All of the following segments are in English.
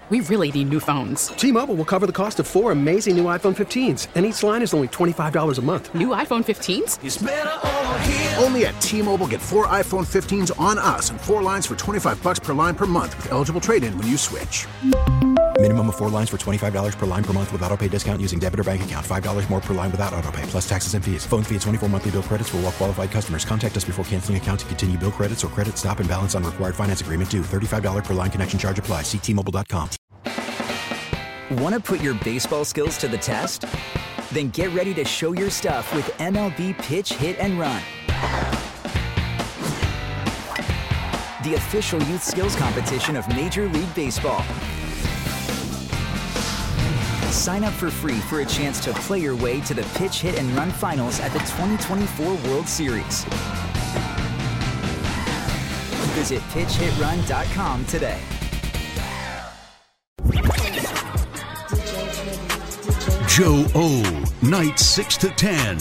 We really need new phones. T-Mobile will cover the cost of 4 amazing new iPhone 15s, and each line is only $25 a month. New iPhone 15s? It's better over here. Only at T-Mobile, get 4 iPhone 15s on us and 4 lines for $25 per line per month with eligible trade-in when you switch. Minimum of 4 lines for $25 per line per month with autopay discount using debit or bank account. $5 more per line without autopay, plus taxes and fees. Phone fee at 24 monthly bill credits for well-qualified customers. Contact us before canceling account to continue bill credits or credit stop and balance on required finance agreement due. $35 per line connection charge applies. See T-Mobile.com. Want to put your baseball skills to the test? Then get ready to show your stuff with MLB Pitch, Hit, and Run. The official youth skills competition of Major League Baseball. Sign up for free for a chance to play your way to the Pitch, Hit, and Run finals at the 2024 World Series. Visit pitchhitrun.com today. Joe O, night 6 to 10.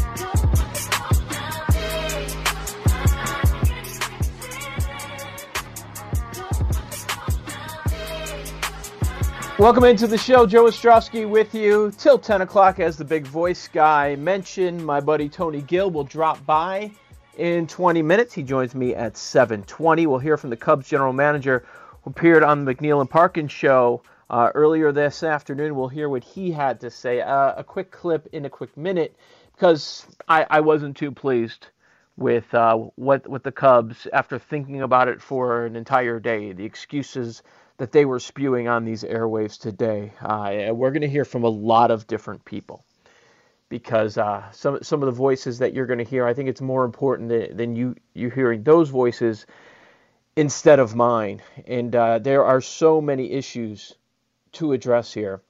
Welcome into the show. Joe Ostrowski with you till 10 o'clock. As the big voice guy mentioned, my buddy Tony Gill will drop by in 20 minutes. He joins me at 7:20. We'll hear from the Cubs general manager who appeared on the McNeil and Parkin show earlier this afternoon. We'll hear what he had to say. A quick clip in a quick minute, because I wasn't too pleased with what the Cubs, after thinking about it for an entire day, the excuses that they were spewing on these airwaves today. We're going to hear from a lot of different people, because some of the voices that you're going to hear, I think it's more important than you hearing those voices instead of mine. And there are so many issues to address here.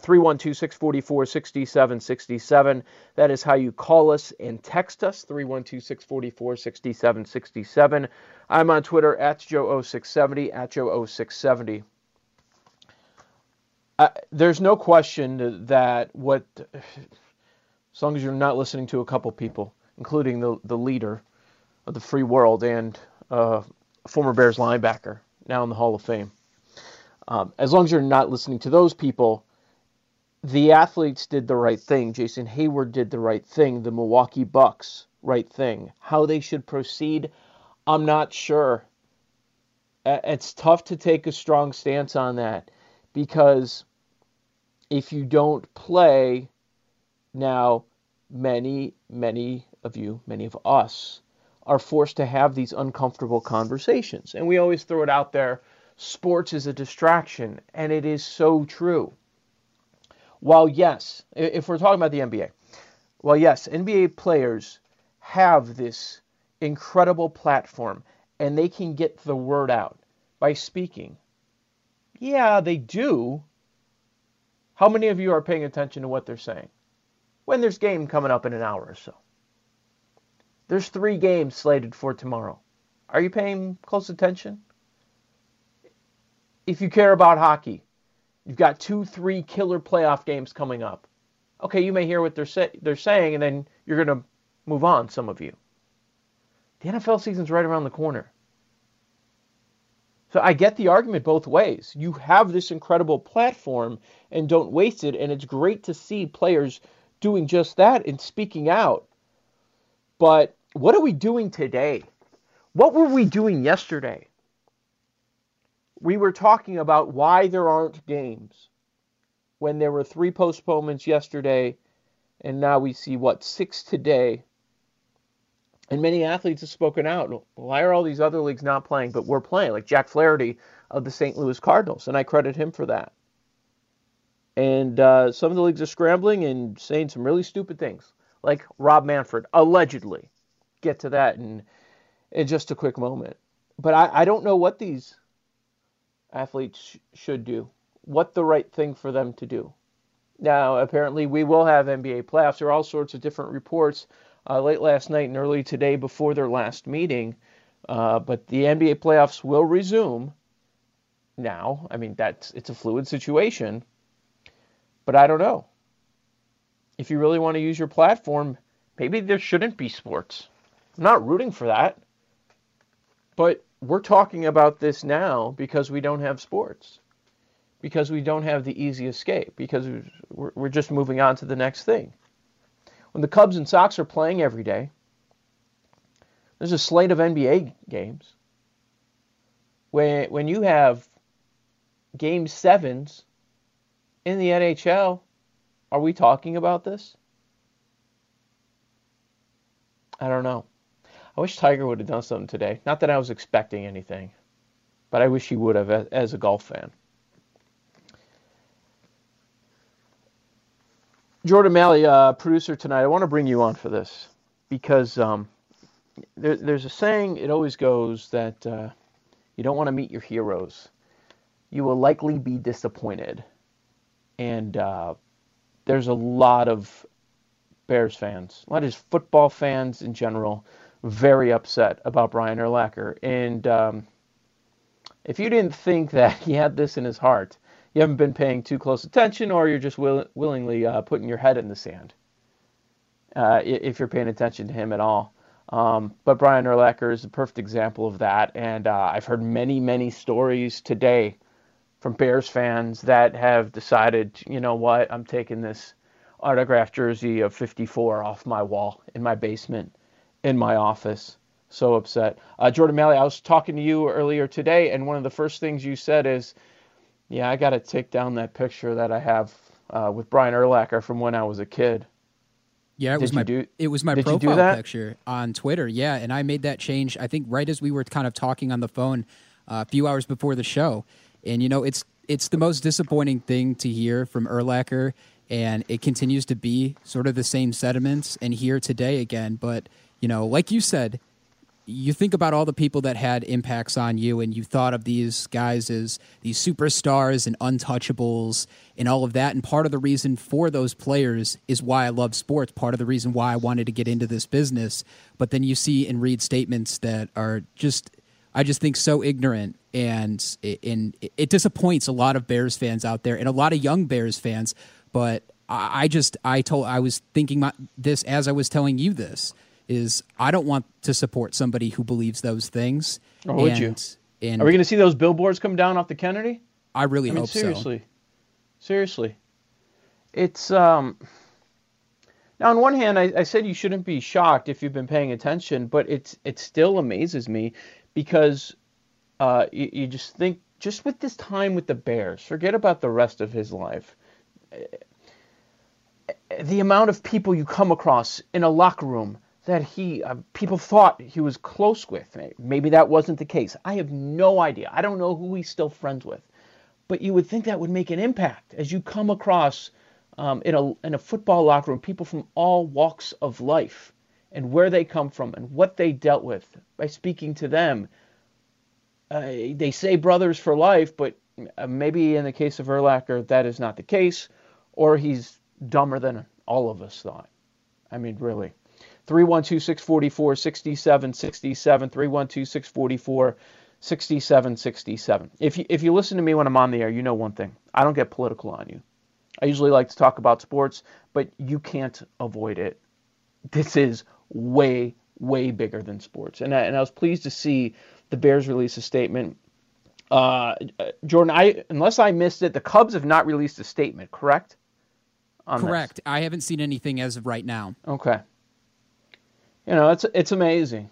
312-644-6767. That is how you call us and text us, 312-644-6767. I'm on Twitter at Joe0670, at Joe0670. There's no question that as long as you're not listening to a couple people, including the leader of the free world and former Bears linebacker, now in the Hall of Fame, as long as you're not listening to those people, the athletes did the right thing. Jason Hayward did the right thing. The Milwaukee Bucks, right thing. How they should proceed, I'm not sure. It's tough to take a strong stance on that, because if you don't play, now many of us are forced to have these uncomfortable conversations. And we always throw it out there, sports is a distraction, and it is so true. While yes, if we're talking about the NBA, well, yes, NBA players have this incredible platform, and they can get the word out by speaking. Yeah, they do. How many of you are paying attention to what they're saying? When there's game coming up in an hour or so. There's 3 games slated for tomorrow. Are you paying close attention? If you care about hockey, you've got 2-3 killer playoff games coming up. Okay, you may hear what they're saying, and then you're going to move on, some of you. The NFL season's right around the corner. So I get the argument both ways. You have this incredible platform, and don't waste it, and it's great to see players doing just that and speaking out. But what are we doing today? What were we doing yesterday? We were talking about why there aren't games when there were 3 postponements yesterday, and now we see, 6 today. And many athletes have spoken out. Why are all these other leagues not playing, but we're playing? Like Jack Flaherty of the St. Louis Cardinals, and I credit him for that. And some of the leagues are scrambling and saying some really stupid things, like Rob Manfred, allegedly. Get to that in just a quick moment. But I don't know what these athletes should do, what the right thing for them to do. Now, apparently we will have NBA playoffs. There are all sorts of different reports late last night and early today before their last meeting. But the NBA playoffs will resume now. I mean, it's a fluid situation. But I don't know. If you really want to use your platform, maybe there shouldn't be sports. I'm not rooting for that. But we're talking about this now because we don't have sports. because we don't have the easy escape, because we're just moving on to the next thing. When the Cubs and Sox are playing every day, there's a slate of NBA games. When you have Game 7s in the NHL, are we talking about this? I don't know. I wish Tiger would have done something today. Not that I was expecting anything, but I wish he would have as a golf fan. Jordan Malley, producer tonight, I want to bring you on for this because there's a saying, it always goes, that you don't want to meet your heroes. You will likely be disappointed. And there's a lot of Bears fans, a lot of football fans in general, very upset about Brian Urlacher. And if you didn't think that he had this in his heart, you haven't been paying too close attention, or you're just willingly putting your head in the sand, if you're paying attention to him at all. But Brian Urlacher is a perfect example of that. And I've heard many, many stories today from Bears fans that have decided, you know what, I'm taking this autographed jersey of 54 off my wall in my basement, in my office. So upset. Jordan Malley, I was talking to you earlier today, and one of the first things you said is, yeah, I got to take down that picture that I have with Brian Urlacher from when I was a kid. Yeah, it was my profile picture on Twitter. Yeah, and I made that change, I think, right as we were kind of talking on the phone a few hours before the show. And, you know, it's the most disappointing thing to hear from Urlacher, and it continues to be sort of the same sentiments and here today again. But, you know, like you said, you think about all the people that had impacts on you, and you thought of these guys as these superstars and untouchables and all of that. And part of the reason for those players is why I love sports, part of the reason why I wanted to get into this business. But then you see and read statements that are just, I just think, so ignorant, and it disappoints a lot of Bears fans out there and a lot of young Bears fans. But I was thinking this as I was telling you this, is I don't want to support somebody who believes those things. Or would you? And are we going to see those billboards come down off the Kennedy? I really hope seriously. Seriously. It's now, on one hand, I said you shouldn't be shocked if you've been paying attention, but it still amazes me because you just think, just with this time with the Bears, forget about the rest of his life. The amount of people you come across in a locker room that people thought he was close with. Maybe that wasn't the case. I have no idea. I don't know who he's still friends with. But you would think that would make an impact as you come across in a football locker room, people from all walks of life and where they come from and what they dealt with by speaking to them. They say brothers for life, but maybe in the case of Urlacher, that is not the case, or he's dumber than all of us thought. I mean, really. 312-644-6767, 312-644-6767. If you listen to me when I'm on the air, you know one thing. I don't get political on you. I usually like to talk about sports, but you can't avoid it. This is way, way bigger than sports. And I was pleased to see the Bears release a statement. Jordan, unless I missed it, the Cubs have not released a statement, correct? Correct. I haven't seen anything as of right now. Okay. You know, it's amazing.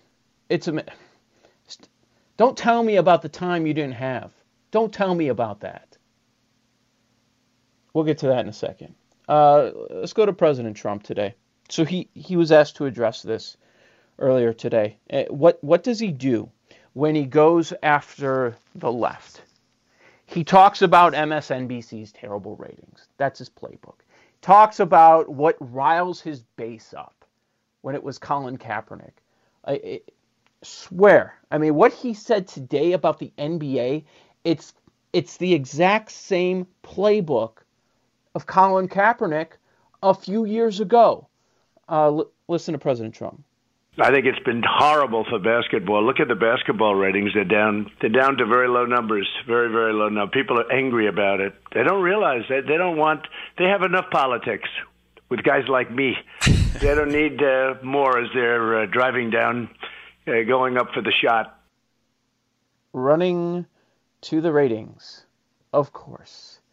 Don't tell me about the time you didn't have. Don't tell me about that. We'll get to that in a second. Let's go to President Trump today. So he was asked to address this earlier today. What does he do when he goes after the left? He talks about MSNBC's terrible ratings. That's his playbook. Talks about what riles his base up. When it was Colin Kaepernick. I swear. I mean, what he said today about the NBA, it's the exact same playbook of Colin Kaepernick a few years ago. Listen to President Trump. I think it's been horrible for basketball. Look at the basketball ratings. They're down to very low numbers, very, very low now. People are angry about it. They don't realize that they have enough politics with guys like me. They don't need more as they're driving down, going up for the shot. Running to the ratings, of course.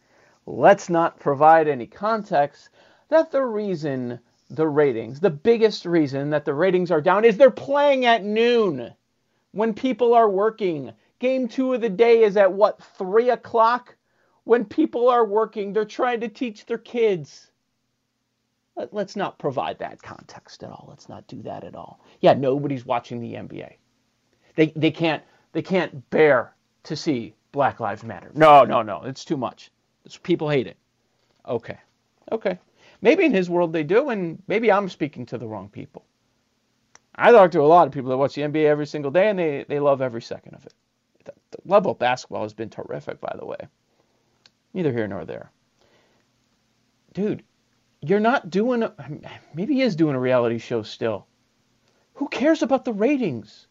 let's not provide any context that the reason the ratings, the biggest reason that the ratings are down is they're playing at noon when people are working. Game 2 of the day is at 3 o'clock? When people are working, they're trying to teach their kids. Let's not provide that context at all. Let's not do that at all. Yeah, nobody's watching the NBA. They can't bear to see Black Lives Matter. No. It's too much. People hate it. Okay. Maybe in his world they do, and maybe I'm speaking to the wrong people. I talk to a lot of people that watch the NBA every single day, and they love every second of it. The level of basketball has been terrific, by the way. Neither here nor there. Dude, you're not doing maybe he is doing a reality show still. Who cares about the ratings?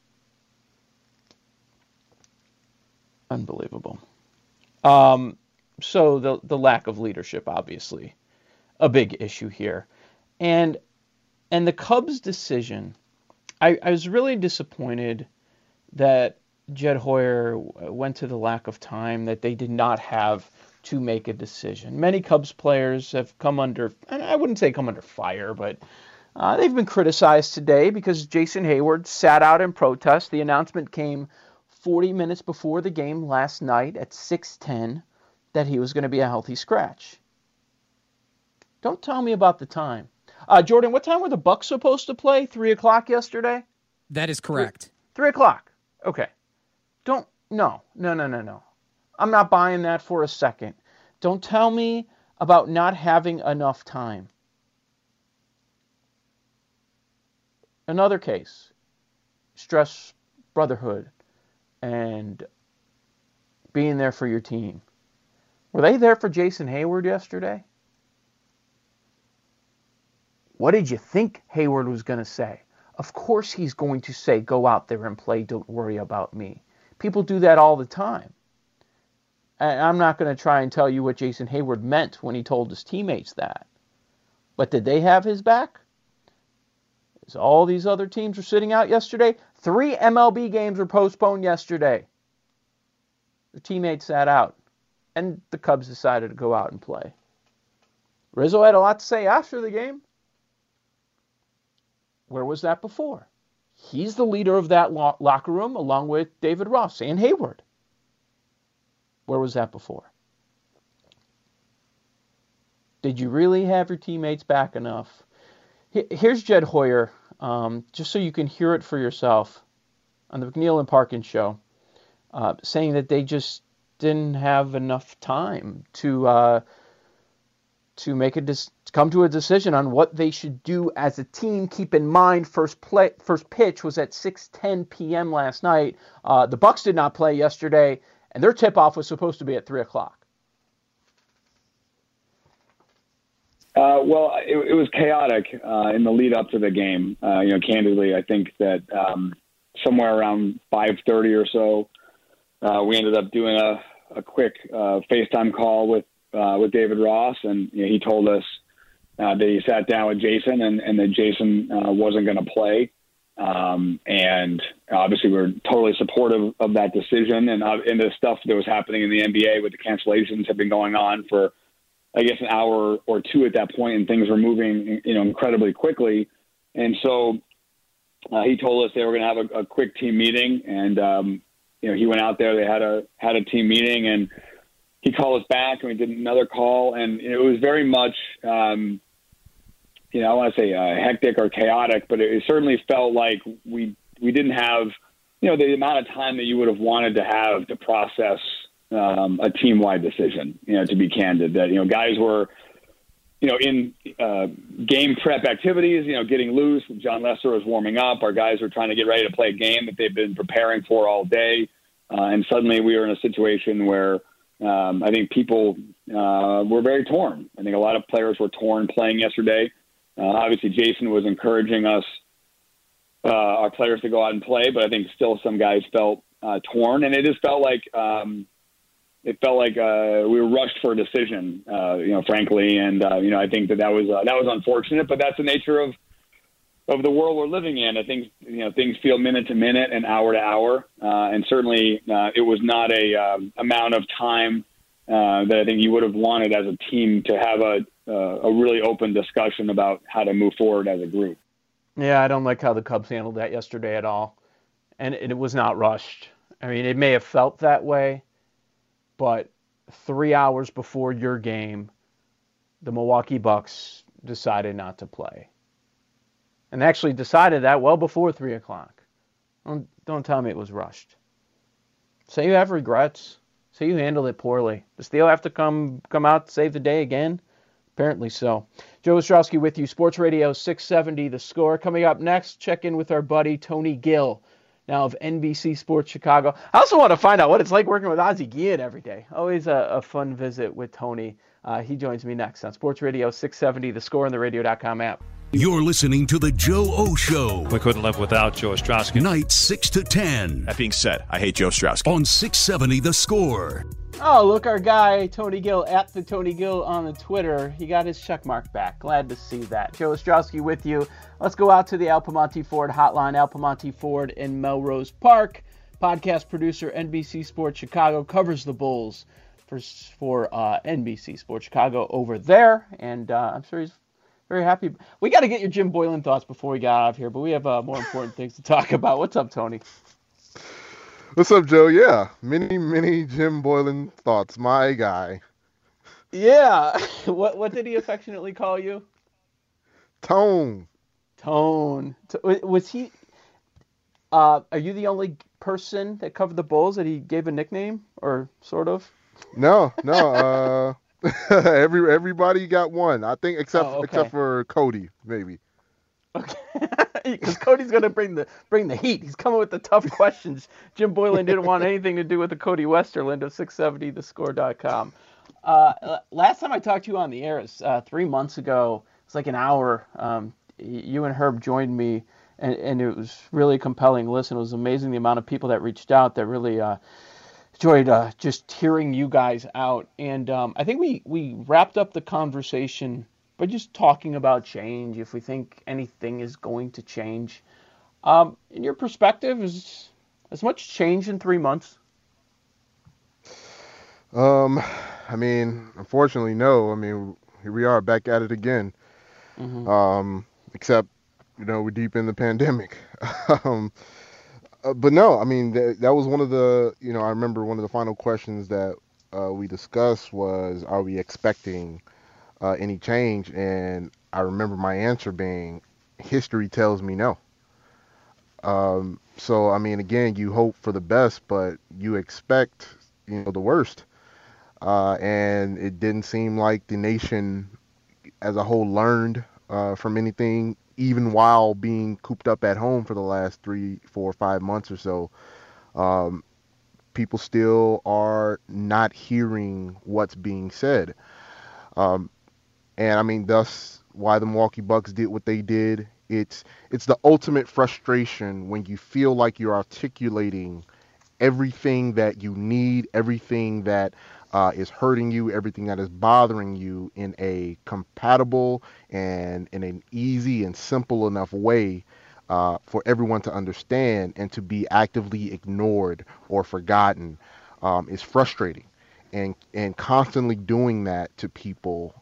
Unbelievable. So the lack of leadership, obviously, a big issue here. And the Cubs' decision, I was really disappointed that Jed Hoyer went to the lack of time, that they did not have to make a decision. Many Cubs players have come under, I wouldn't say come under fire, but they've been criticized today because Jason Heyward sat out in protest. The announcement came 40 minutes before the game last night at 6:10 that he was going to be a healthy scratch. Don't tell me about the time. Jordan, what time were the Bucks supposed to play? 3 o'clock yesterday? That is correct. 3 o'clock. Okay. No. I'm not buying that for a second. Don't tell me about not having enough time. Another case, stress, brotherhood, and being there for your team. Were they there for Jason Heyward yesterday? What did you think Heyward was going to say? Of course he's going to say, go out there and play, don't worry about me. People do that all the time. And I'm not going to try and tell you what Jason Heyward meant when he told his teammates that. But did they have his back? As all these other teams were sitting out yesterday, 3 MLB games were postponed yesterday. Their teammates sat out, and the Cubs decided to go out and play. Rizzo had a lot to say after the game. Where was that before? He's the leader of that locker room along with David Ross and Heyward. Where was that before? Did you really have your teammates back enough? Here's Jed Hoyer, just so you can hear it for yourself, on the McNeil and Parkin show, saying that they just didn't have enough time to make come to a decision on what they should do as a team. Keep in mind, first pitch was at 6:10 p.m. last night. The Bucks did not play yesterday, and their tip-off was supposed to be at 3 o'clock. Well, it was chaotic in the lead up to the game. Candidly, I think that somewhere around 5:30 or so, we ended up doing a quick FaceTime call with David Ross, and he told us that he sat down with Jason and that Jason wasn't going to play. And obviously we were totally supportive of that decision, and the stuff that was happening in the NBA with the cancellations had been going on for, I guess, an hour or two at that point, and things were moving, incredibly quickly. And so he told us they were going to have a quick team meeting, and he went out there. They had a team meeting, and he called us back, and we did another call, and it was very much, I want to say hectic or chaotic, but it certainly felt like we didn't have, the amount of time that you would have wanted to have to process a team-wide decision, to be candid, that, guys were, in game prep activities, getting loose. John Lester was warming up. Our guys were trying to get ready to play a game that they've been preparing for all day. And suddenly we were in a situation where I think people were very torn. I think a lot of players were torn playing yesterday. Obviously, Jason was encouraging us, our players, to go out and play, but I think still some guys felt torn, and it just felt like we were rushed for a decision, frankly, and I think that was unfortunate, but that's the nature of the world we're living in. I think things feel minute to minute and hour to hour, and certainly it was not a amount of time that I think you would have wanted as a team to have a really open discussion about how to move forward as a group. Yeah, I don't like how the Cubs handled that yesterday at all. And it was not rushed. I mean, it may have felt that way, but 3 hours before your game, the Milwaukee Bucks decided not to play. And they actually decided that well before 3 o'clock. Don't tell me it was rushed. Say you have regrets. Say you handled it poorly. Does Theo have to come out to save the day again? Apparently so. Joe Ostrowski with you, Sports Radio 670, The Score. Coming up next, check in with our buddy Tony Gill, now of NBC Sports Chicago. I also want to find out what it's like working with Ozzie Guillen every day. Always a fun visit with Tony. He joins me next on Sports Radio 670, The Score, and the radio.com app. You're listening to The Joe O Show. We couldn't live without Joe Ostrowski. Nights 6 to 10. That being said, I hate Joe Ostrowski. On 670 The Score. Oh, look, our guy, Tony Gill, at the Tony Gill on the Twitter. He got his check mark back. Glad to see that. Joe Ostrowski with you. Let's go out to the Al Piemonte Ford hotline. Al Piemonte Ford in Melrose Park. Podcast producer, NBC Sports Chicago, covers the Bulls for NBC Sports Chicago over there. And I'm sure he's very happy. We got to get your Jim Boylan thoughts before we got out of here, but we have more important things to talk about. What's up, Tony? What's up, Joe? Yeah, many Jim Boylan thoughts. My guy. Yeah. What did he affectionately call you? Tone. Was he? Are you the only person that covered the Bulls that he gave a nickname, or sort of? No. Everybody got one. I think except for Cody, maybe. Okay. Because Cody's going to bring the heat. He's coming with the tough questions. Jim Boylan didn't want anything to do with the Cody Westerland of 670thescore.com. Last time I talked to you on the air is 3 months ago. It's like an hour. You and Herb joined me, and it was really a compelling listen. It was amazing the amount of people that reached out that really enjoyed just hearing you guys out. And I think we wrapped up the conversation by just talking about change, if we think anything is going to change. In your perspective, is as much change in 3 months? I mean, unfortunately, no. I mean, here we are back at it again. Mm-hmm. Except, we're deep in the pandemic. But no, I mean, that was one of the, I remember one of the final questions that we discussed was, are we expecting any change? And I remember my answer being, history tells me no. So, I mean, again, you hope for the best, but you expect, the worst. And it didn't seem like the nation as a whole learned from anything, even while being cooped up at home for the last 3, 4, 5 months or so. People still are not hearing what's being said. And I mean, thus why the Milwaukee Bucks did what they did. It's the ultimate frustration when you feel like you're articulating everything that you need, everything that is hurting you, everything that is bothering you in a compatible and in an easy and simple enough way for everyone to understand, and to be actively ignored or forgotten is frustrating. And constantly doing that to people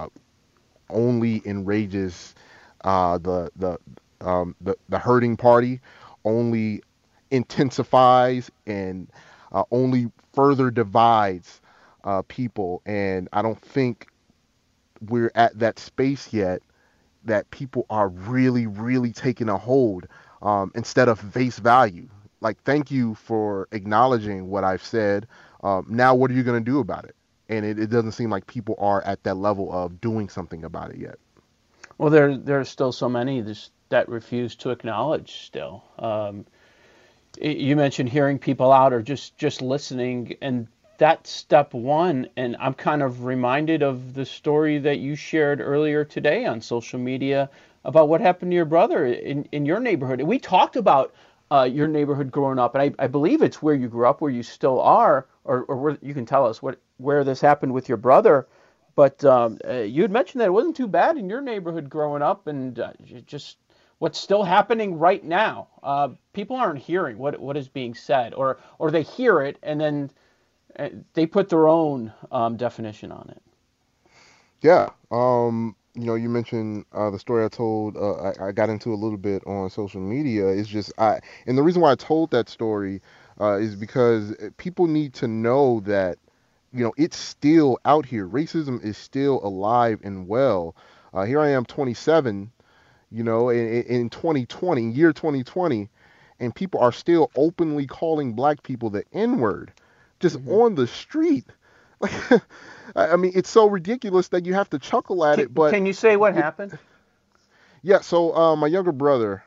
only enrages the hurting party, only intensifies and only further divides people. And I don't think we're at that space yet that people are really, really taking a hold instead of face value. Like, thank you for acknowledging what I've said. Now what are you going to do about it? And it doesn't seem like people are at that level of doing something about it yet. Well, there's still so many that refuse to acknowledge still. You mentioned hearing people out or just listening, and that's step one. And I'm kind of reminded of the story that you shared earlier today on social media about what happened to your brother in your neighborhood. And we talked about your neighborhood growing up, and I believe it's where you grew up, where you still are, or where you can tell us where this happened with your brother. But you had mentioned that it wasn't too bad in your neighborhood growing up, and just what's still happening right now. People aren't hearing what is being said, or they hear it and then They put their own definition on it. Yeah. You mentioned the story I told. I got into a little bit on social media. It's just and the reason why I told that story is because people need to know that it's still out here. Racism is still alive and well. Here I am, 27. In 2020, year 2020, and people are still openly calling black people the N-word, just on the street. Like, I mean, it's so ridiculous that you have to chuckle at it. But can you say what happened? Yeah. So my younger brother,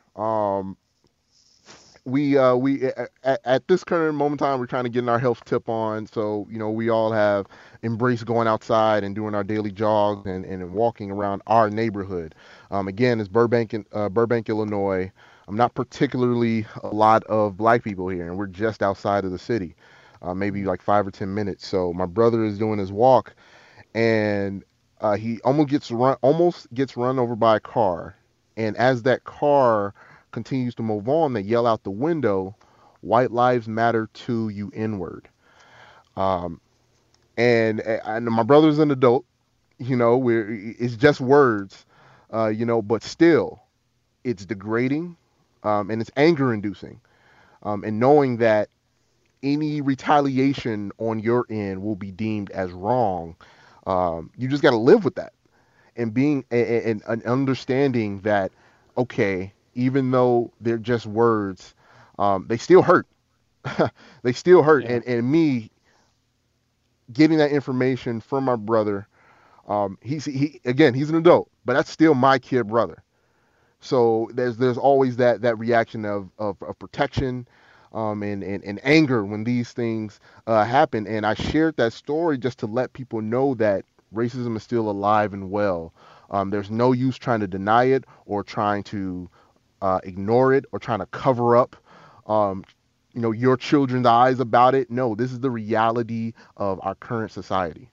we at this current moment in time, we're trying to get our health tip on. So we all have embraced going outside and doing our daily jogs and walking around our neighborhood. Again, it's Burbank, Illinois. I'm not particularly a lot of black people here, and we're just outside of the city. Maybe like 5 or 10 minutes. So my brother is doing his walk, and he almost gets run over by a car. And as that car continues to move on, they yell out the window, "White lives matter too, you N-word." And my brother's an adult. It's just words, but still, it's degrading, and it's anger-inducing. And knowing that any retaliation on your end will be deemed as wrong. You just got to live with that, and being and understanding that, okay, even though they're just words, they still hurt. They still hurt. Yeah. And me getting that information from my brother, he's an adult, but that's still my kid brother. So there's always that reaction of protection. And anger when these things happen. And I shared that story just to let people know that racism is still alive and well. There's no use trying to deny it or trying to ignore it or trying to cover up your children's eyes about it. No, this is the reality of our current society.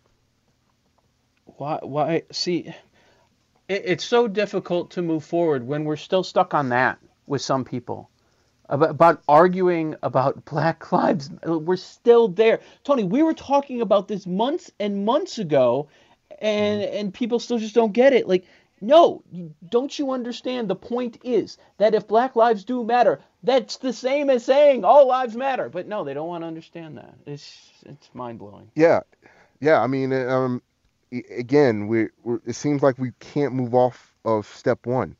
Why? See, it's so difficult to move forward when we're still stuck on that with some people. About arguing about Black Lives. We're still there. Tony, we were talking about this months and months ago, and people still just don't get it. Like, no, don't you understand? The point is that if Black lives do matter, that's the same as saying all lives matter. But no, they don't want to understand that. It's mind-blowing. Yeah. I mean, again, it seems like we can't move off of step one.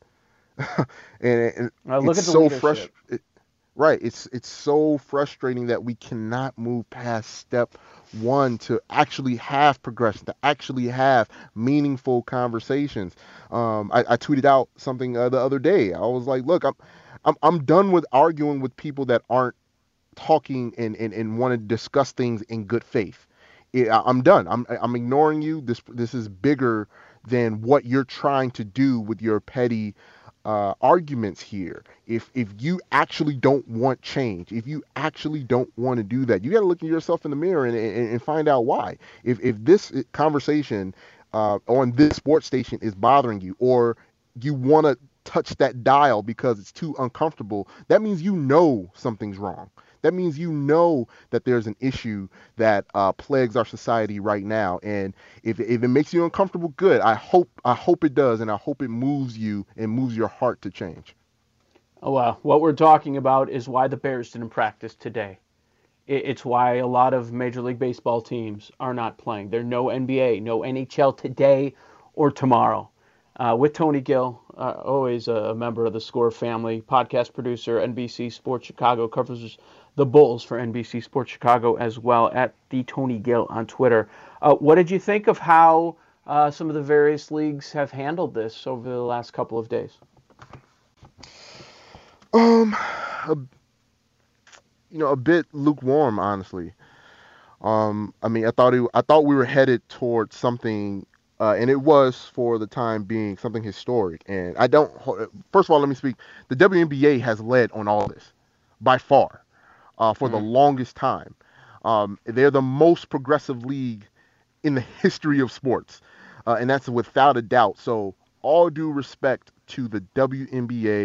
and look at the leadership. Right. It's so frustrating that we cannot move past step one to actually have progression, to actually have meaningful conversations. I tweeted out something the other day. I was like, look, I'm done with arguing with people that aren't talking and want to discuss things in good faith. I'm done. I'm ignoring you. This is bigger than what you're trying to do with your petty arguments here. If you actually don't want change, if you actually don't want to do that, you got to look at yourself in the mirror and find out why. If this conversation on this sports station is bothering you, or you want to touch that dial because it's too uncomfortable, that means something's wrong. That means that there's an issue that plagues our society right now. And if it makes you uncomfortable, good. I hope it does, and I hope it moves you and moves your heart to change. Oh, well, what we're talking about is why the Bears didn't practice today. It's why a lot of Major League Baseball teams are not playing. There's no NBA, no NHL today or tomorrow. With Tony Gill, always a member of the Score family, podcast producer, NBC Sports Chicago, covers the Bulls for NBC Sports Chicago as well, at the Tony Gill on Twitter. What did you think of how some of the various leagues have handled this over the last couple of days? A bit lukewarm, honestly. I mean, I thought we were headed towards something, and it was, for the time being, something historic. And first of all, let me speak. The WNBA has led on all this by far. For the longest time. They're the most progressive league in the history of sports, and that's without a doubt. So all due respect to the WNBA,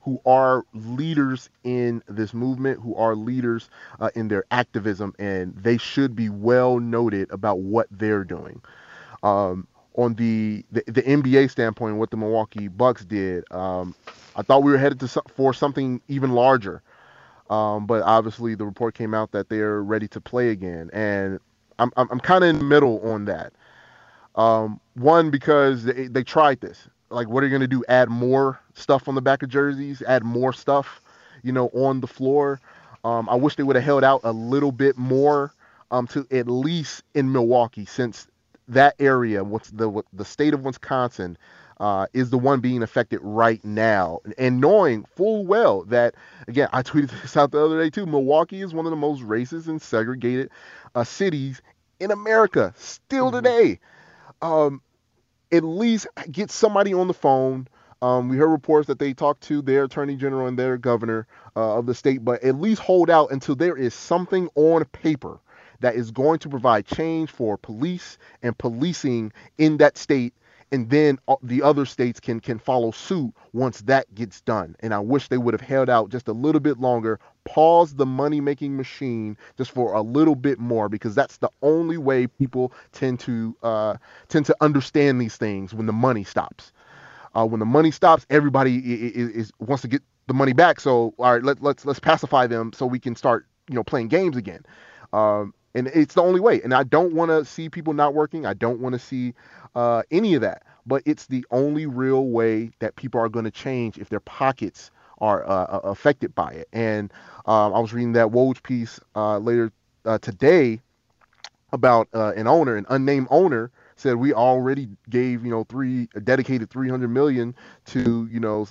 who are leaders in this movement, who are leaders in their activism, and they should be well noted about what they're doing. On the NBA standpoint, what the Milwaukee Bucks did, I thought we were headed for something even larger. But obviously the report came out that they're ready to play again. And I'm kind of in the middle on that. One, because they tried this. Like, what are you going to do? Add more stuff on the back of jerseys? Add more stuff, on the floor? I wish they would have held out a little bit more to at least in Milwaukee, since that area, the state of Wisconsin, is the one being affected right now. And knowing full well that, again, I tweeted this out the other day too, Milwaukee is one of the most racist and segregated cities in America still today. At least get somebody on the phone. We heard reports that they talked to their attorney general and their governor of the state, but at least hold out until there is something on paper that is going to provide change for police and policing in that state. And then the other states can follow suit once that gets done. And I wish they would have held out just a little bit longer, pause the money-making machine just for a little bit more, because that's the only way people tend to understand these things when the money stops. When the money stops, everybody wants to get the money back. So all right, let's pacify them so we can start playing games again. And it's the only way. And I don't want to see people not working. I don't want to see any of that. But it's the only real way that people are going to change if their pockets are affected by it. And I was reading that Woj piece later today about an unnamed owner, said we already gave dedicated $300 million to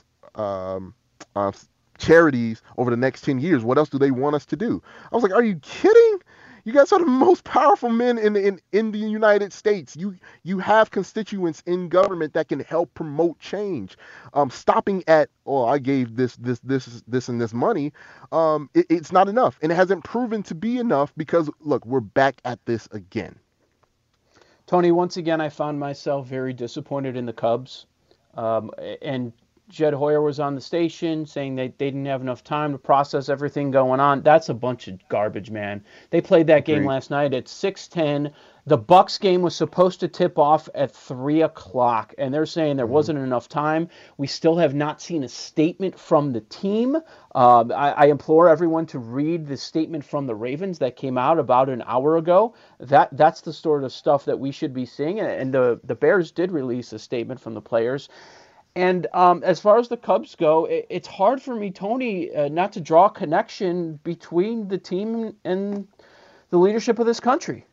charities over the next 10 years. What else do they want us to do? I was like, are you kidding? You guys are the most powerful men in the United States. You have constituents in government that can help promote change. Stopping at, I gave this and this money, it's not enough. And it hasn't proven to be enough because, look, we're back at this again. Tony, once again, I found myself very disappointed in the Cubs. And Jed Hoyer was on the station saying they didn't have enough time to process everything going on. That's a bunch of garbage, man. They played that game last night at 6:10. The Bucks game was supposed to tip off at 3 o'clock, and they're saying there wasn't enough time. We still have not seen a statement from the team. I implore everyone to read the statement from the Ravens that came out about an hour ago. That's the sort of stuff that we should be seeing, and the Bears did release a statement from the players. And as far as the Cubs go, it's hard for me, Tony, not to draw a connection between the team and the leadership of this country.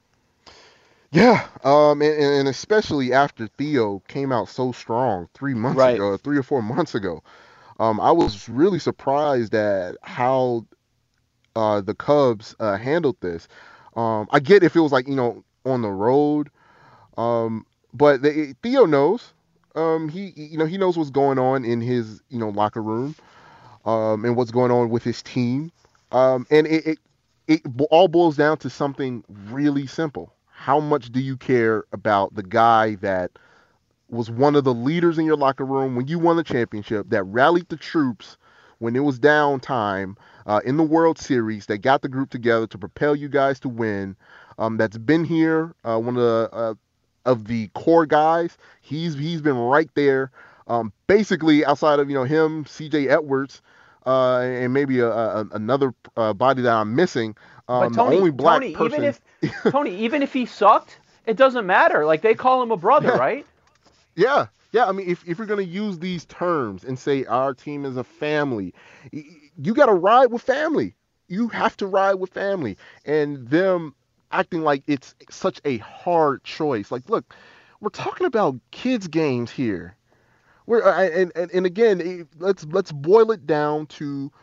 Yeah, and especially after Theo came out so strong 3 months ago, 3 or 4 months ago. I was really surprised at how the Cubs handled this. I get if it was on the road, but Theo knows. He knows what's going on in his locker room, and what's going on with his team, and it all boils down to something really simple. How much do you care about the guy that was one of the leaders in your locker room when you won the championship, that rallied the troops when it was downtime in the World Series, that got the group together to propel you guys to win, that's been here, one of the core guys. He's been right there, basically outside of him, C.J. Edwards, and maybe another body that I'm missing. But Tony, the only black person. Even if he sucked, it doesn't matter. Like, they call him a brother, right? Yeah. I mean, if you're gonna use these terms and say our team is a family, you got to ride with family. You have to ride with family, and them acting like it's such a hard choice. Like, look, we're talking about kids games here. And again, let's boil it down to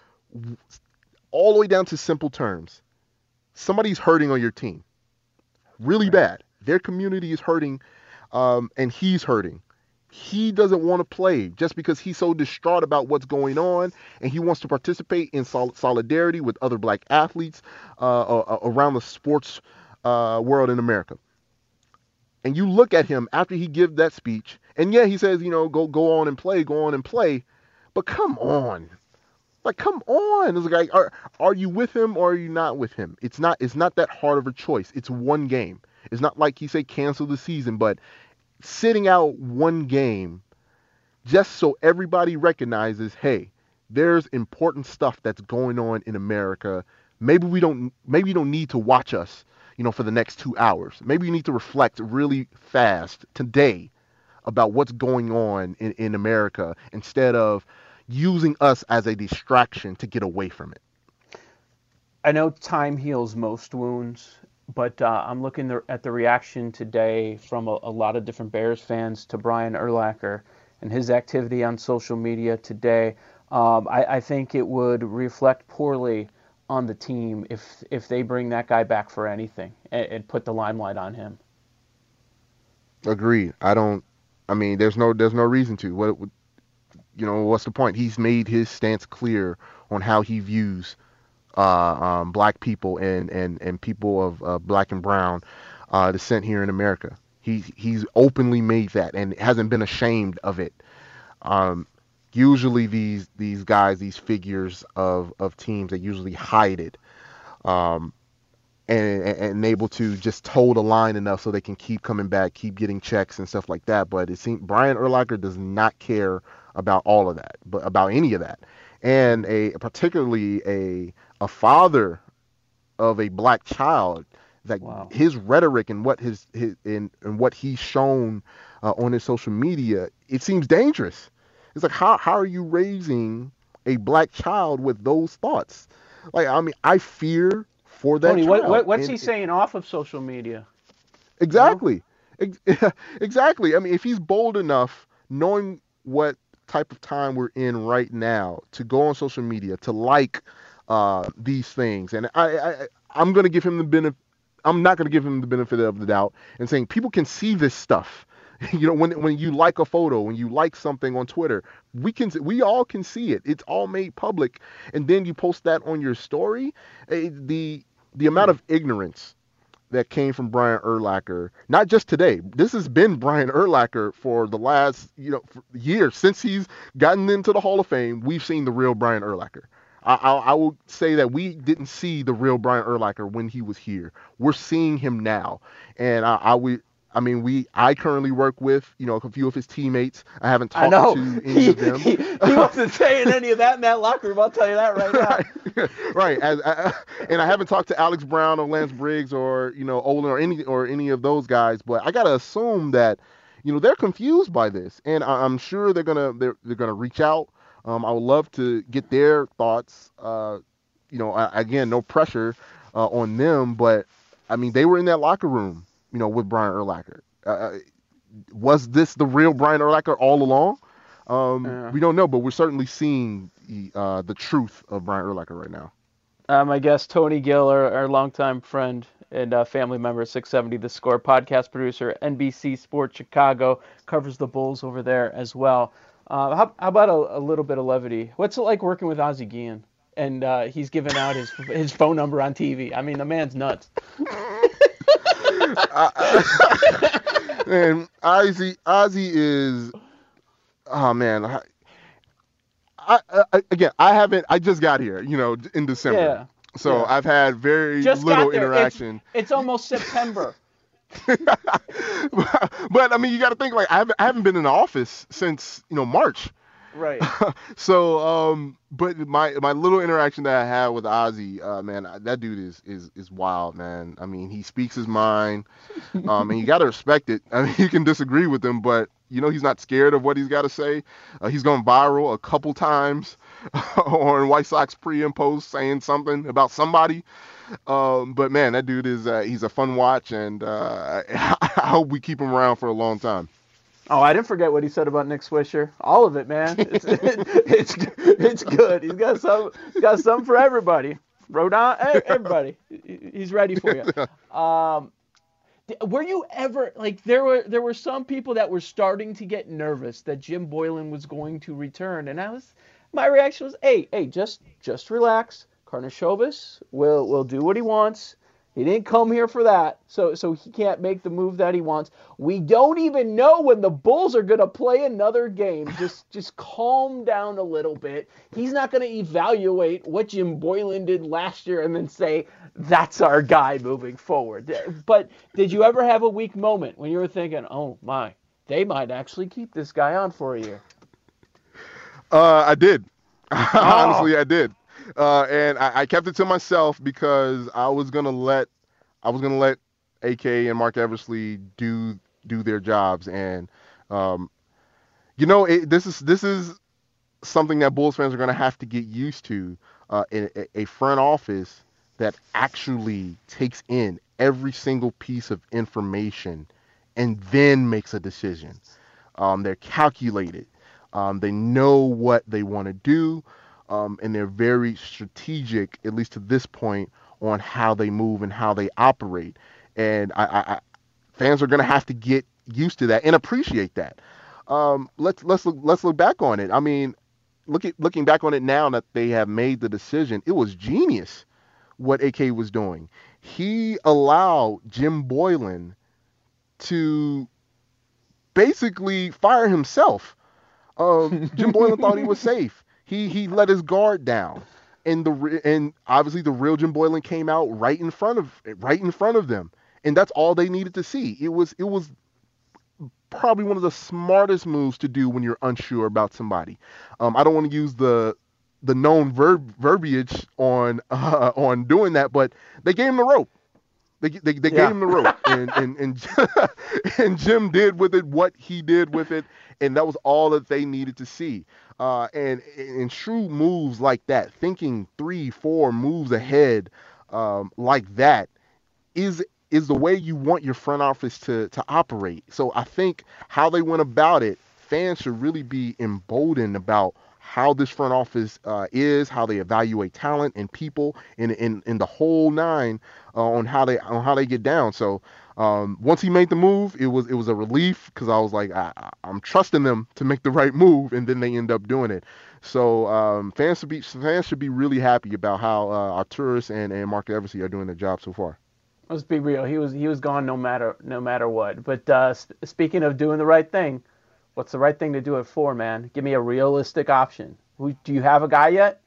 all the way down to simple terms. Somebody's hurting on your team, really bad. Their community is hurting, and he's hurting. He doesn't want to play just because he's so distraught about what's going on, and he wants to participate in solidarity with other black athletes around the sports world in America. And you look at him after he gives that speech, and yeah, he says, go on and play, But come on. Like, come on. It's like, are you with him or are you not with him? It's not that hard of a choice. It's one game. It's not like you say cancel the season, but sitting out one game just so everybody recognizes, hey, there's important stuff that's going on in America. Maybe you don't need to watch us, for the next 2 hours. Maybe you need to reflect really fast today about what's going on in America instead of using us as a distraction to get away from it. I know time heals most wounds, but I'm looking at the reaction today from a lot of different Bears fans to Brian Urlacher and his activity on social media today. I think it would reflect poorly on the team if they bring that guy back for anything and put the limelight on him. Agreed. There's no reason to. What's the point? He's made his stance clear on how he views black people and people of black and brown descent here in America. He's openly made that and hasn't been ashamed of it. Usually these guys, these figures of teams, they usually hide it and able to just toe the line enough so they can keep coming back, keep getting checks and stuff like that. But it seems Brian Urlacher does not care about all of that, but about any of that. And particularly a father of a black child, that wow. His rhetoric and what what he's shown on his social media, it seems dangerous. It's like, how are you raising a black child with those thoughts? I fear for that Tony, child. What's he saying off of social media? Exactly. Exactly. If he's bold enough, knowing what type of time we're in right now, to go on social media, to like these things, and I'm going to give him the benefit. I'm not going to give him the benefit of the doubt and saying people can see this stuff. When you like a photo, when you like something on Twitter, we all can see it. It's all made public, and then you post that on your story. The amount of ignorance that came from Brian Urlacher, not just today. This has been Brian Urlacher for the last years since he's gotten into the Hall of Fame. We've seen the real Brian Urlacher. I will say that we didn't see the real Brian Urlacher when he was here. We're seeing him now, and I currently work with a few of his teammates. I haven't talked to any of them. He wasn't saying any of that in that locker room. I'll tell you that right now. Right. And I haven't talked to Alex Brown or Lance Briggs or Olin or any of those guys. But I gotta assume that they're confused by this, and I'm sure they're gonna reach out. I would love to get their thoughts. Again, no pressure on them, but they were in that locker room, with Brian Urlacher. Was this the real Brian Urlacher all along? We don't know, but we're certainly seeing the truth of Brian Urlacher right now. My guest, Tony Gill, our longtime friend and family member of 670 The Score, podcast producer, NBC Sports Chicago, covers the Bulls over there as well. How about a little bit of levity? What's it like working with Ozzie Guillen? And he's giving out his phone number on TV. The man's nuts. And Ozzie is, oh man. I just got here, in December. Yeah. So I've had very little interaction. It's almost September. But you got to think, I haven't been in the office since March. Right. So but my little interaction that I had with Ozzie, man, that dude is wild, man. He speaks his mind, and you got to respect it. You can disagree with him, but he's not scared of what he's got to say. He's gone viral a couple times on White Sox pre and post saying something about somebody. But man, that dude he's a fun watch, and I hope we keep him around for a long time. Oh, I didn't forget what he said about Nick Swisher. All of it, man. It's good. He's got some for everybody. Rodon, everybody. He's ready for you. Were you ever there were some people that were starting to get nervous that Jim Boylen was going to return, and my reaction was, hey, just relax. Karnisovas will do what he wants. He didn't come here for that, so he can't make the move that he wants. We don't even know when the Bulls are going to play another game. Just calm down a little bit. He's not going to evaluate what Jim Boylen did last year and then say, that's our guy moving forward. But did you ever have a weak moment when you were thinking, oh, my, they might actually keep this guy on for a year? I did. Honestly, I did. And I kept it to myself because I was gonna let AK and Marc Eversley do their jobs, and this is something that Bulls fans are gonna have to get used to. A front office that actually takes in every single piece of information and then makes a decision. They're calculated. They know what they want to do. And they're very strategic, at least to this point, on how they move and how they operate. And fans are going to have to get used to that and appreciate that. Let's look back on it. I mean, looking back on it now that they have made the decision, it was genius what AK was doing. He allowed Jim Boylen to basically fire himself. Jim Boylen thought he was safe. He let his guard down, and obviously the real Jim Boylen came out right in front of them, and that's all they needed to see. It was probably one of the smartest moves to do when you're unsure about somebody. I don't want to use the known verbiage on doing that, but they gave him the rope. They gave him the rope, and Jim did with it what he did with it, and that was all that they needed to see. And shrewd moves like that, thinking 3-4 moves ahead, like that, is the way you want your front office to operate. So I think how they went about it, fans should really be emboldened about how this front office is, how they evaluate talent and people in the whole nine, on how they get down. So once he made the move, it was a relief, because I was like, I'm trusting them to make the right move, and then they end up doing it. So fans should be really happy about how Arturas and Marc Eversley are doing their job so far. Let's be real. He was gone no matter what. But speaking of doing the right thing, what's the right thing to do it for, man? Give me a realistic option. Do you have a guy yet?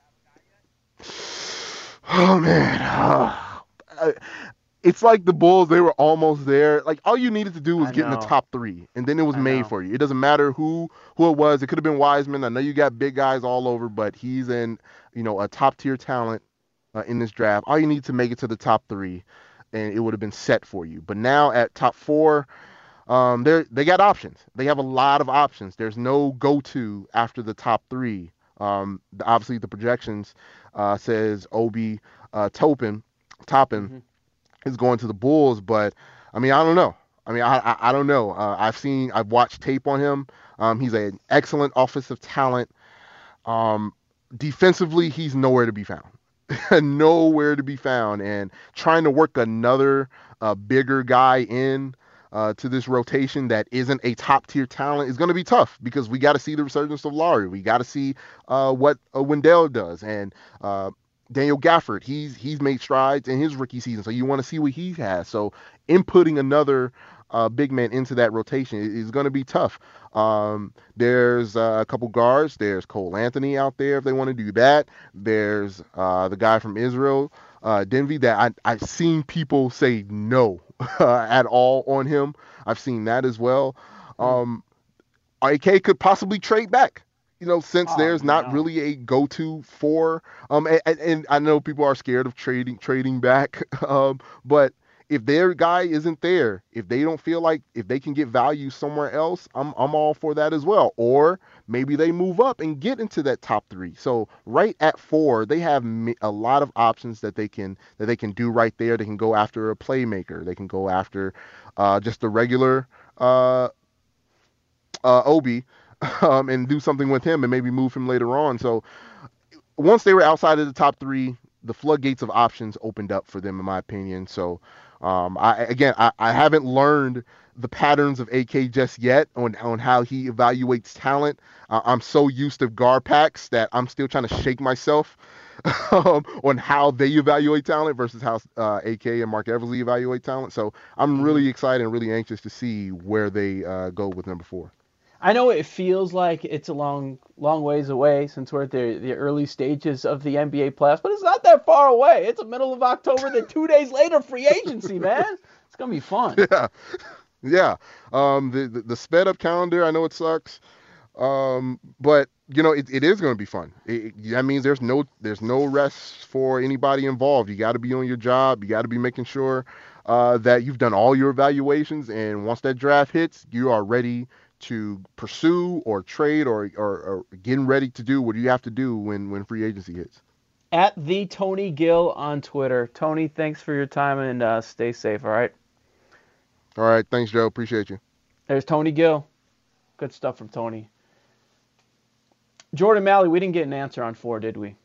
Oh, man. It's like the Bulls, they were almost there. Like, all you needed to do was get in the top 3, and then it was made for you. It doesn't matter who it was. It could have been Wiseman. I know you got big guys all over, but he's a top-tier talent in this draft. All you need to make it to the top 3, and it would have been set for you. But now at top 4, they got options. They have a lot of options. There's no go-to after the top 3. Obviously, the projections says Obi Toppin is going to the Bulls, but I mean, I don't know. I don't know. I've watched tape on him. He's an excellent offensive talent. Defensively, he's nowhere to be found. Nowhere to be found. And trying to work another bigger guy in to this rotation that isn't a top-tier talent is going to be tough, because we got to see the resurgence of Lauri. We got to see what Wendell does. And Daniel Gafford, he's made strides in his rookie season, so you want to see what he has. So inputting another big man into that rotation is going to be tough. There's a couple guards. There's Cole Anthony out there if they want to do that. There's the guy from Israel, Denby, that I've seen people say no at all on him. I've seen that as well. AK could possibly trade back. Since there's not really a go-to for, and I know people are scared of trading back, but if their guy isn't there, if they don't feel like if they can get value somewhere else, I'm all for that as well. Or maybe they move up and get into that top 3. So right at 4, they have a lot of options that they can do right there. They can go after a playmaker. They can go after just a regular Obi. And do something with him and maybe move him later on. So once they were outside of the top 3, the floodgates of options opened up for them, in my opinion. So I haven't learned the patterns of AK just yet on how he evaluates talent. I'm so used to guard packs that I'm still trying to shake myself on how they evaluate talent versus how AK and Mark Eversley evaluate talent. So I'm really excited and really anxious to see where they go with number 4. I know it feels like it's a long ways away since we're at the early stages of the NBA playoffs, but it's not that far away. It's the middle of October, then 2 days later, free agency, man. It's going to be fun. Yeah. The sped up calendar, I know it sucks. But it is going to be fun. That means there's no rest for anybody involved. You got to be on your job. You got to be making sure that you've done all your evaluations. And once that draft hits, you are ready to pursue or trade or getting ready to do what you have to do when free agency hits. At the Tony Gill on Twitter. Tony, thanks for your time and stay safe. All right. All right. Thanks, Joe. Appreciate you. There's Tony Gill. Good stuff from Tony. Jordan Malley, we didn't get an answer on 4, did we?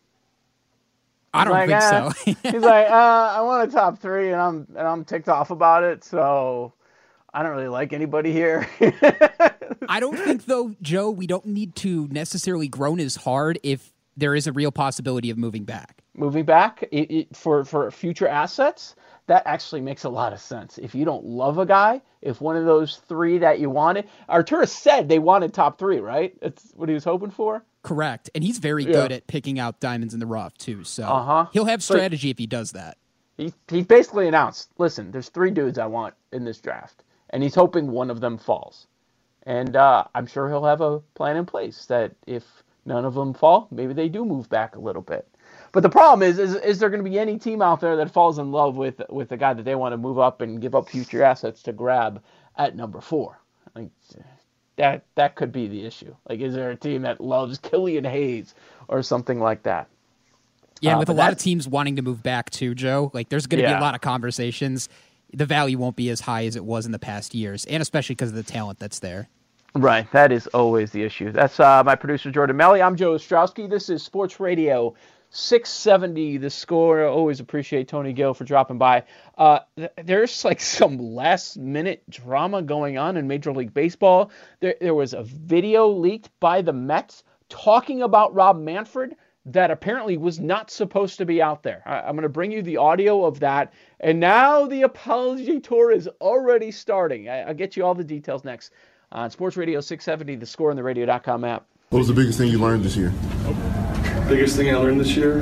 I don't think so. He's like, I want a top 3, and I'm ticked off about it, so I don't really like anybody here. I don't think, though, Joe, we don't need to necessarily groan as hard if there is a real possibility of moving back. Moving back for future assets? That actually makes a lot of sense. If you don't love a guy, if one of those 3 that you wanted, Arturas said they wanted top 3, right? That's what he was hoping for. Correct. And he's very good at picking out diamonds in the rough, too. So he'll have strategy if he does that. He basically announced, listen, there's 3 dudes I want in this draft. And he's hoping one of them falls. And I'm sure he'll have a plan in place that if none of them fall, maybe they do move back a little bit. But the problem is there going to be any team out there that falls in love with the guy that they want to move up and give up future assets to grab at number 4? Like, that could be the issue. Like, is there a team that loves Killian Hayes or something like that? Yeah, with a lot of teams wanting to move back too, Joe, like there's going to be a lot of conversations. The value won't be as high as it was in the past years, and especially because of the talent that's there. Right, that is always the issue. That's my producer, Jordan Malley. I'm Joe Ostrowski. This is Sports Radio 670, The Score. I always appreciate Tony Gill for dropping by. There's like some last-minute drama going on in Major League Baseball. There was a video leaked by the Mets talking about Rob Manfred that apparently was not supposed to be out there. I'm going to bring you the audio of that. And now the apology tour is already starting. I'll get you all the details next on Sports Radio 670, The Score, and the radio.com app. What was the biggest thing you learned this year? Biggest thing I learned this year?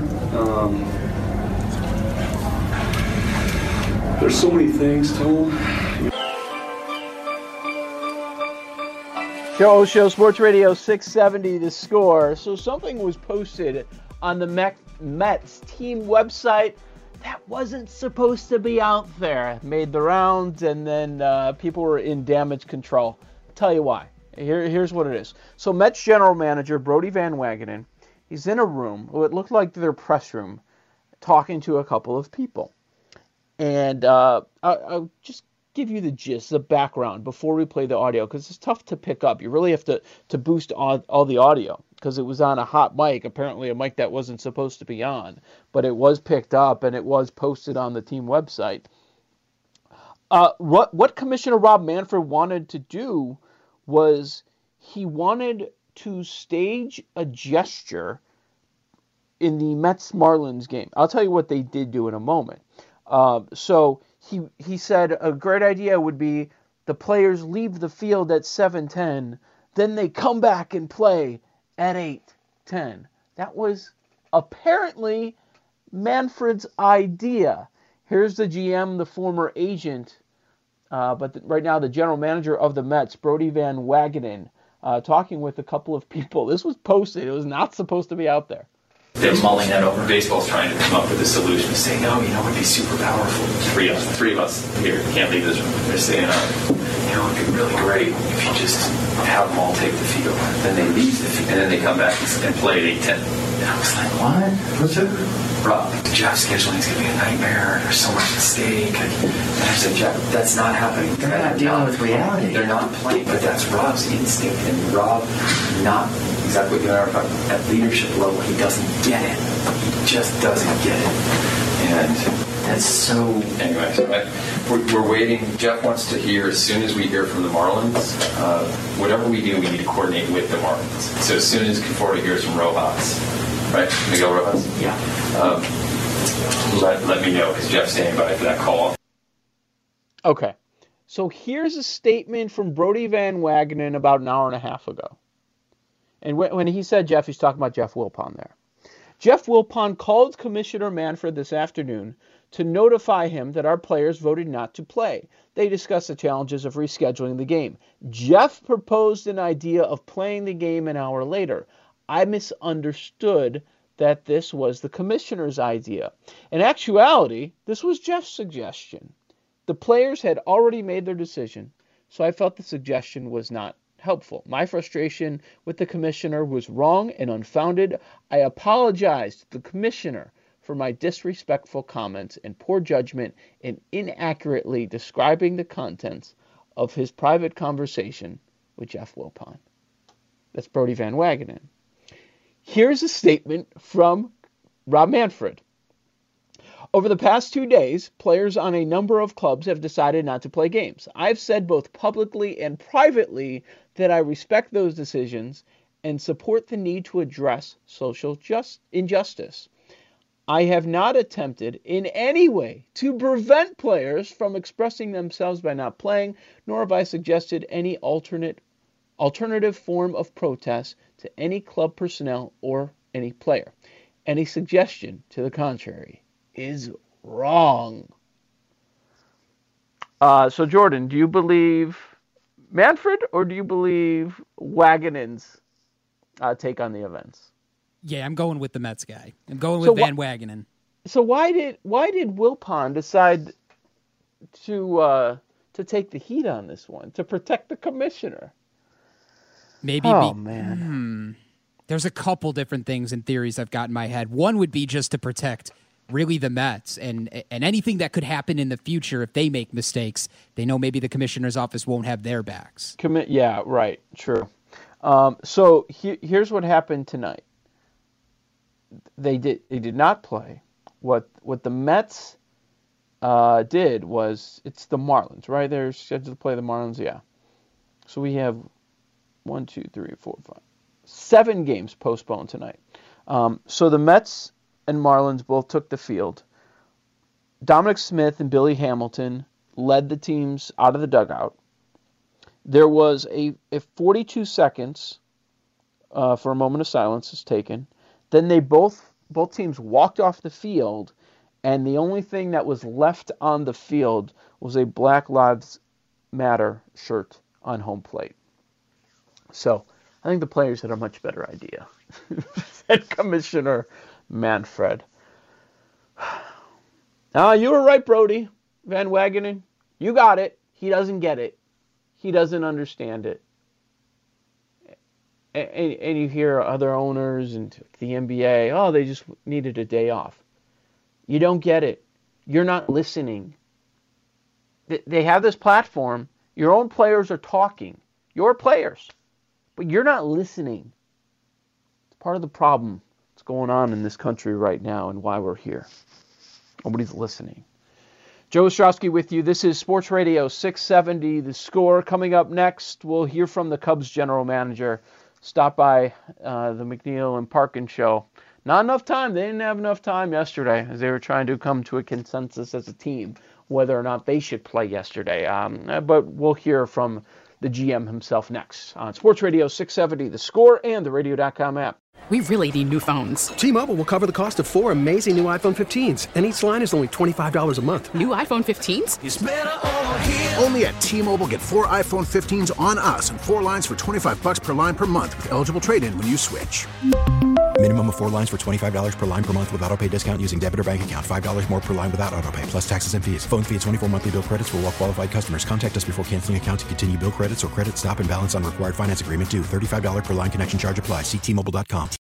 There's so many things, Tom. Show Sports Radio 670, The Score. So something was posted on the Mets team website that wasn't supposed to be out there. Made the rounds, and then people were in damage control. I'll tell you why. Here's what it is. So Mets general manager Brodie Van Wagenen, he's in a room, it looked like their press room, talking to a couple of people. And I'll just give you the gist, the background before we play the audio, because it's tough to pick up. You really have to boost all the audio, because it was on a hot mic, apparently a mic that wasn't supposed to be on. But it was picked up, and it was posted on the team website. What Commissioner Rob Manfred wanted to do was he wanted to stage a gesture in the Mets-Marlins game. I'll tell you what they did do in a moment. So he said a great idea would be the players leave the field at 7:10, then they come back and play at 8:10. That was apparently Manfred's idea. Here's the GM, the former agent, but right now the general manager of the Mets, Brodie Van Wagenen, talking with a couple of people. This was posted. It was not supposed to be out there. They're mulling that over. Baseball's trying to come up with a solution to say, no, it'd be super powerful. Three of us here can't leave this room. They're saying, it'd be really great if you just have them all take the field. Then they leave the field, and then they come back and play at 8:10. And I was like, what? What's it? Rob, the job scheduling is going to be a nightmare. There's so much at stake. And I said, Jeff, that's not happening. They're not dealing with reality. They're not playing, but that's Rob's instinct. And Rob, not exactly what you are talking about, at leadership level, he doesn't get it. He just doesn't get it. And that's so... Anyway, so we're waiting. Jeff wants to hear, as soon as we hear from the Marlins, whatever we do, we need to coordinate with the Marlins. So as soon as Conforto hears from Rojas, right? Miguel Rojas? Yeah. Let me know, because Jeff's standing by for that call. Okay. So here's a statement from Brodie Van Wagenen about an hour and a half ago. And when he said Jeff, he's talking about Jeff Wilpon there. Jeff Wilpon called Commissioner Manfred this afternoon to notify him that our players voted not to play. They discussed the challenges of rescheduling the game. Jeff proposed an idea of playing the game an hour later. I misunderstood that this was the commissioner's idea. In actuality, this was Jeff's suggestion. The players had already made their decision, so I felt the suggestion was not helpful. My frustration with the commissioner was wrong and unfounded. I apologized to the commissioner for my disrespectful comments and poor judgment in inaccurately describing the contents of his private conversation with Jeff Wilpon. That's Brodie Van Wagenen. Here's a statement from Rob Manfred. Over the past 2 days, players on a number of clubs have decided not to play games. I've said both publicly and privately that I respect those decisions and support the need to address social injustice. I have not attempted in any way to prevent players from expressing themselves by not playing, nor have I suggested any alternative form of protest to any club personnel or any player. Any suggestion to the contrary is wrong. So Jordan, do you believe Manfred or do you believe Wagenen's take on the events? Yeah, I'm going with the Mets guy. I'm going with Van Wagenen. So why did Wilpon decide to take the heat on this one, to protect the commissioner? Maybe. There's a couple different things and theories I've got in my head. One would be just to protect really the Mets and anything that could happen in the future if they make mistakes. They know maybe the commissioner's office won't have their backs. Yeah, right. True. So here's what happened tonight. They did not play. What the Mets did was, it's the Marlins, right? They're scheduled to play the Marlins, yeah. So we have 1, 2, 3, 4, 5, 7 games postponed tonight. So the Mets and Marlins both took the field. Dominic Smith and Billy Hamilton led the teams out of the dugout. There was a 42 seconds for a moment of silence is taken. Then they both teams walked off the field, and the only thing that was left on the field was a Black Lives Matter shirt on home plate. So I think the players had a much better idea than Commissioner Manfred. You were right, Brodie Van Wagenen. You got it. He doesn't get it. He doesn't understand it. And you hear other owners and the NBA, they just needed a day off. You don't get it. You're not listening. They have this platform. Your own players are talking. Your players. But you're not listening. It's part of the problem that's going on in this country right now and why we're here. Nobody's listening. Joe Ostrowski with you. This is Sports Radio 670, The Score. Coming up next, we'll hear from the Cubs general manager. Stop by the McNeil and Parkin show. Not enough time. They didn't have enough time yesterday as they were trying to come to a consensus as a team whether or not they should play yesterday. But we'll hear from the GM himself next on Sports Radio 670, The Score, and the Radio.com app. We really need new phones. T-Mobile will cover the cost of 4 amazing new iPhone 15s, and each line is only $25 a month. New iPhone 15s? It's better over here. Only at T-Mobile, get 4 iPhone 15s on us and 4 lines for $25 per line per month with eligible trade-in when you switch. Minimum of 4 lines for $25 per line per month with autopay discount using debit or bank account. $5 more per line without autopay, plus taxes and fees. Phone fee at 24 monthly bill credits for well-qualified customers. Contact us before canceling account to continue bill credits or credit stop and balance on required finance agreement due. $35 per line connection charge applies. See T-Mobile.com.